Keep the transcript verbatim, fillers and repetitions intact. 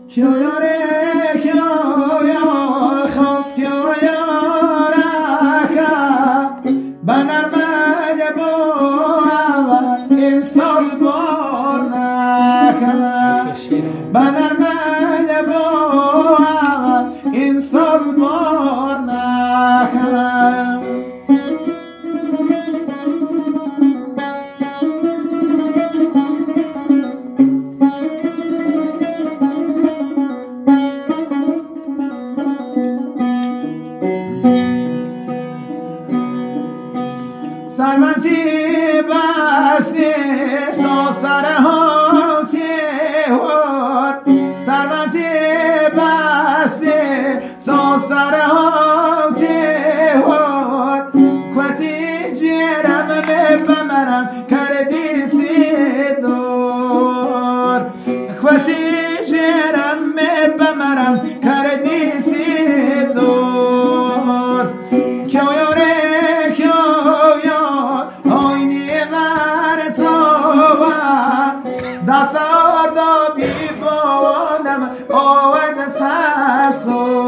کیو یاره کیو یار خواست کیو یارکه بنرمه با امسال بار نکه بنرمه با امسال بار نکه سرمنتی بستی سا سره ها تیور سرمنتی بستی سا سره ها تیور کتی جیرم بمرم کردی سی دور کتی جیرم بمرم کردی سی دور کیو یاره دستار دا بی بانم آورد سسو